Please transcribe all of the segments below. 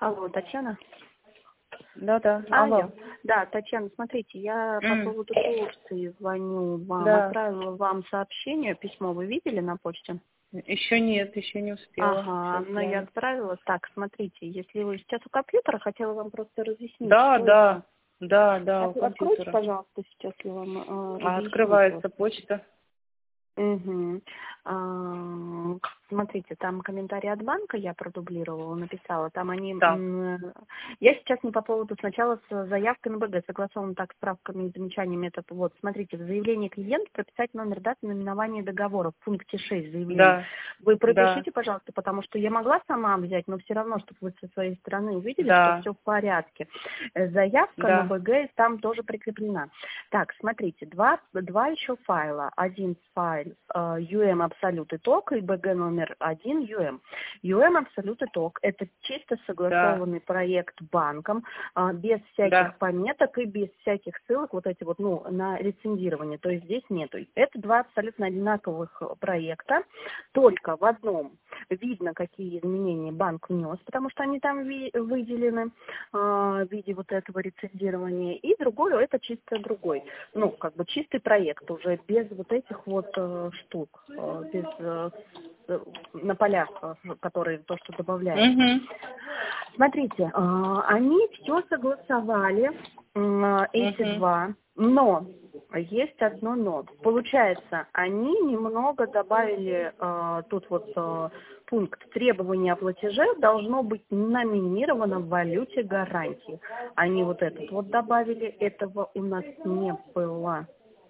Алло, Татьяна? Да, Алло. алло. Да, Татьяна, смотрите, я по поводу Турции звоню вам, Да. отправила вам сообщение, письмо вы видели на почте? Еще нет, еще не успела. Ага, Сейчас но я гляну. отправила. Так, смотрите, если вы сейчас у компьютера, хотела вам просто разъяснить, Да, что это. у Откройте, компьютера. пожалуйста, сейчас я вам разъясню. Открывается почта. Угу. Смотрите, там комментарий от банка я продублировала, написала. Там они... Так. Я сейчас не по поводу сначала с заявкой на БГ, согласован так с справками и замечаниями. Это вот, смотрите, в заявлении клиента прописать номер даты наименования договора в пункте 6 заявления. Да. Вы пропишите, пожалуйста, потому что я могла сама взять, но все равно, чтобы вы со своей стороны увидели, Да. что все в порядке. Заявка Да. на БГ там тоже прикреплена. Так, смотрите, два еще файла. Один файл UM Absolute итог и БГ номер 1 UM. UM Absolute итог – это чисто согласованный проект банком, без всяких пометок и без всяких ссылок, вот эти вот, на рецензирование. То есть здесь нету. Это два абсолютно одинаковых проекта, только в одном видно, какие изменения банк внес, потому что они там выделены в виде вот этого рецензирования, и другой – это чисто другой. Чистый проект уже без вот этих вот штук, без на полях, которые то, что добавляют. Смотрите, они все согласовали, эти два, но есть одно но. Получается, они немного добавили тут вот пункт требования о платеже должно быть номинировано в валюте гарантии. Они вот этот вот добавили, этого у нас не было.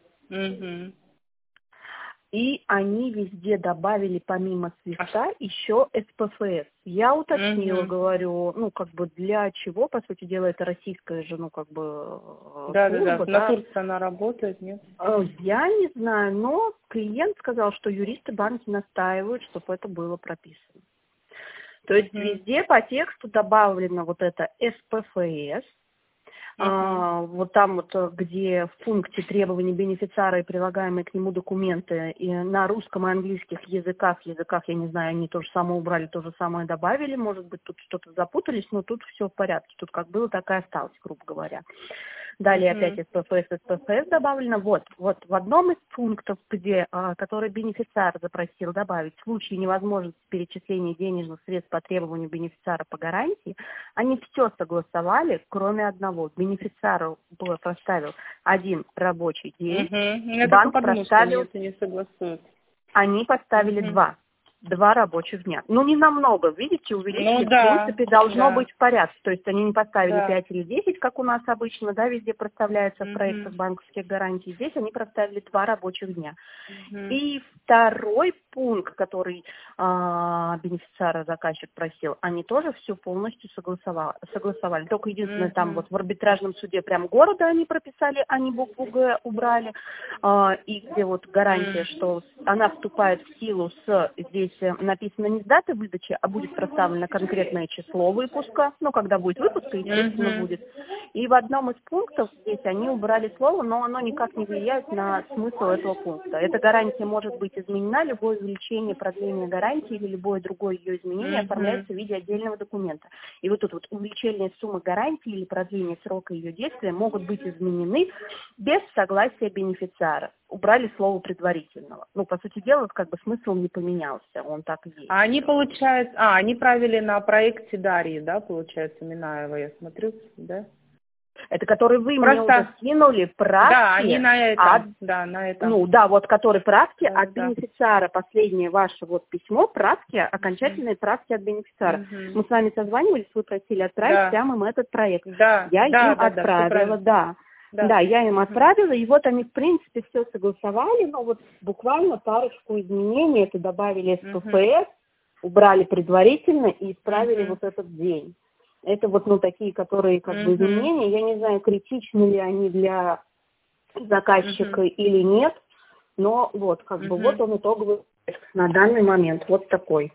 И они везде добавили помимо свифта еще СПФС. Я уточнила, говорю, для чего, по сути дела, это российская же, служба. На Турции она работает, нет? Я не знаю, но клиент сказал, что юристы банки настаивают, чтобы это было прописано. То есть везде по тексту добавлено вот это СПФС. Вот там вот, где в пункте требований бенефициара и прилагаемые к нему документы и на русском и английских языках, я не знаю, они то же самое убрали, то же самое добавили, может быть, тут что-то запутались, но тут все в порядке, тут как было, так и осталось, грубо говоря. Далее опять СПФС добавлено. Вот в одном из пунктов, который бенефициар запросил добавить, в случае невозможности перечисления денежных средств по требованию бенефициара по гарантии, они все согласовали, кроме одного. Бенефициару проставил один рабочий день, банк проставил... не согласуют. Они поставили два рабочих дня. Не намного, видите, увеличили, в принципе, должно быть в порядке. То есть они не поставили 5 или 10, как у нас обычно, везде проставляется в проектах банковских гарантий. Здесь они проставили 2 рабочих дня. И второй пункт, который бенефициара заказчик просил, они тоже все полностью согласовали. Только единственное, там вот в арбитражном суде прям города они прописали, они букву Г убрали. И где вот гарантия, что она вступает в силу здесь написано не с даты выдачи, а будет проставлено конкретное число выпуска, когда будет выпуск, естественно, будет. И в одном из пунктов здесь они убрали слово, но оно никак не влияет на смысл этого пункта. Эта гарантия может быть изменена, любое увеличение, продление гарантии или любое другое ее изменение оформляется в виде отдельного документа. И вот тут вот увеличение суммы гарантии или продление срока ее действия могут быть изменены без согласия бенефициара. Убрали слово предварительного. По сути дела, смысл не поменялся, он так и есть. А они, получается, они правили на проекте Дарьи, да, получается, Минаева, я смотрю, да? Это который вы мне уже скинули правки. Да, они на этом, на этом. Вот который правки от бенефициара. Последнее ваше письмо, правки, окончательные правки от бенефициара. Мы с вами созванивались, вы просили отправить прямо им этот проект. Я им отправила, я им отправила, и вот они, в принципе, все согласовали, но буквально парочку изменений, это добавили СПФС, убрали предварительно и исправили вот этот день. Это такие, которые изменения, я не знаю, критичны ли они для заказчика или нет, но вот он итоговый на данный момент, вот такой.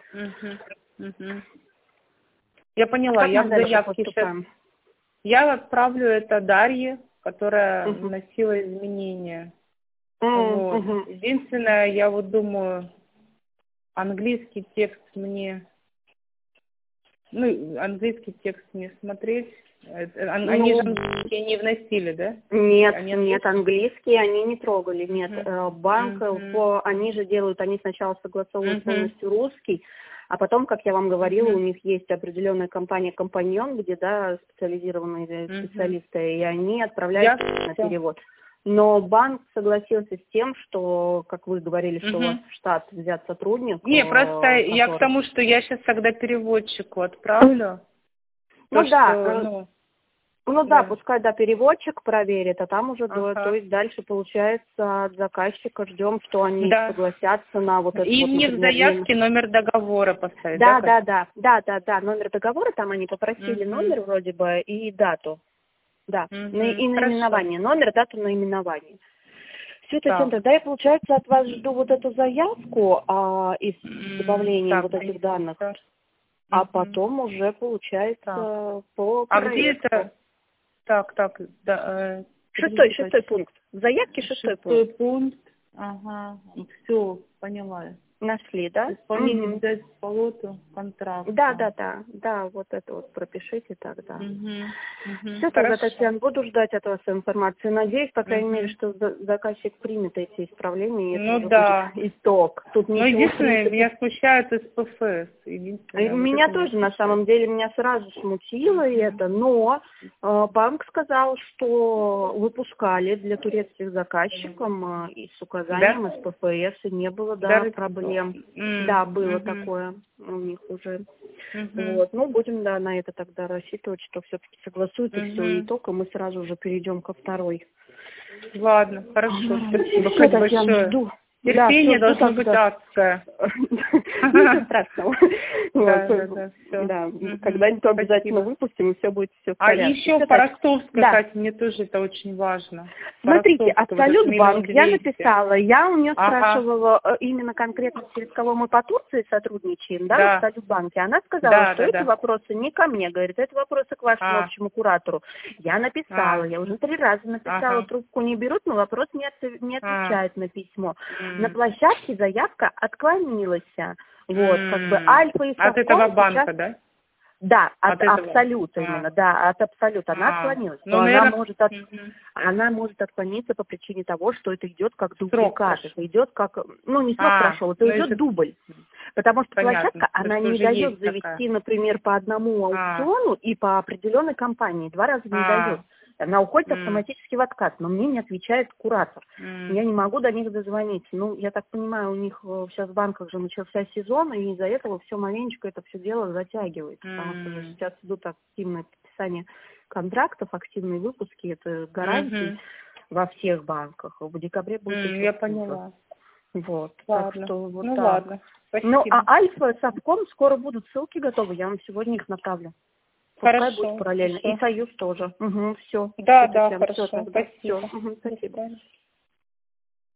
Я поняла, я в заявке сейчас... Я отправлю это Дарье, которая вносила изменения. Единственное, я думаю, английский текст мне Ну, английский текст не смотреть. Они же английские не вносили, да? Нет, английские они не трогали, нет. Банк, они же делают, они сначала согласовывают полностью русский, а потом, как я вам говорила, у них есть определенная компания «Компаньон», где, да, специализированные специалисты, и они отправляют на перевод. Но банк согласился с тем, что, как вы говорили, что у вас в штат взят сотрудник. Не, просто я к тому, что я сейчас тогда переводчику отправлю. Да, пускай, да, переводчик проверит, а там уже, то есть дальше, получается, от заказчика ждем, что они согласятся на вот это. И вот, мне в заявке номер договора поставить, да, номер договора, там они попросили номер вроде бы и дату, да, и наименование, номер, дату, наименование. Все это, тогда я, получается, от вас жду вот эту заявку из добавлением вот этих данных, а потом уже, получается, по проекту. Где это? Шестой пункт. В заявке шестой пункт. Ага, все, поняла. Нашли, да? Исполнение взять в полоту контракт. Да, вот это вот пропишите тогда. Все, тогда, Татьяна, буду ждать от вас информации. Надеюсь, по крайней мере, что заказчик примет эти исправления, и это будет итог. Тут но единственное, меня смущает СПФС. Меня тоже, на самом деле, меня сразу смутило это, но банк сказал, что выпускали для турецких заказчиков и с указанием СПФС, и не было, проблем. Да, было такое у них уже. Вот. Ну, будем, на это тогда рассчитывать, что все-таки согласуется все итог, и мы сразу же перейдем ко второй. Ладно, хорошо. Спасибо, Катя, большое. Жду. Терпение должно быть адское. Ничего страшного. Когда-нибудь обязательно выпустим, и все будет все в порядке. А еще по Ростовской, Катя, мне тоже это очень важно. Смотрите, Абсолют банк, я написала, я у нее спрашивала именно конкретно, через кого мы по Турции сотрудничаем, да, в Абсолют банке. Она сказала, что эти вопросы не ко мне, говорит, это вопросы к вашему общему куратору. Я написала, я уже 3 раза написала, трубку не берут, но вопрос не отвечает на письмо. На площадке заявка отклонилась. Вот, как бы Альфа и Совком. От этого банка, сейчас... да? Да, от Абсолюта именно, от Абсолюта она отклонилась. Но она может отклониться по причине того, что это идет как дубликат. Это идет как, не срок прошел, это идет дубль. Потому что площадка, она не дает завести, например, по одному аукциону и по определенной компании. 2 раза не дает. Она уходит автоматически в отказ, но мне не отвечает куратор. Я не могу до них дозвониться. Я так понимаю, у них сейчас в банках же начался сезон, и из-за этого все маленечко это все дело затягивается. Потому что сейчас идут активное подписание контрактов, активные выпуски, это гарантии во всех банках. В декабре будет еще. Я поняла. Вот. Ладно. Так что вот так. Ладно. Спасибо. А Альфа, Совком скоро будут ссылки готовы, я вам сегодня их направлю. Пускай будет параллельно. И Союз тоже. Все. Да, хорошо. Спасибо. Спасибо.